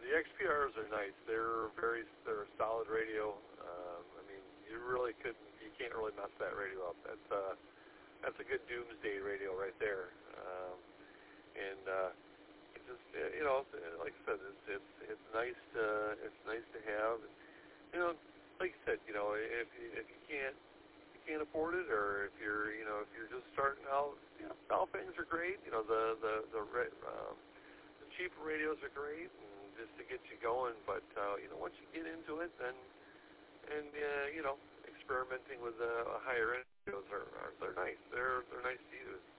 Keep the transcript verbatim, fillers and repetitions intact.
the X P Rs are nice. They're very, they're a solid radio. Um, I mean, you really couldn't, you can't really mess that radio up. That's uh, that's a good doomsday radio right there. Um, and uh, it's just, uh, you know, like I said, it's it's it's nice to it's nice to have. You know, like you said, you know, if you, if you can't you can't afford it, or if you're, you know, if you're just starting out, you know, Baofengs are great. You know, the the the um, the cheaper radios are great, and just to get you going. But uh, you know, once you get into it, then and uh, you know, experimenting with uh, higher end radios are, are they're nice. They're they're nice to use.